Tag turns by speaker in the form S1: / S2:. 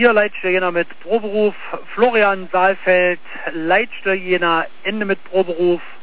S1: Hier leitste jener mit Proberuf, Florian Saalfeld leitste jener Ende mit Proberuf.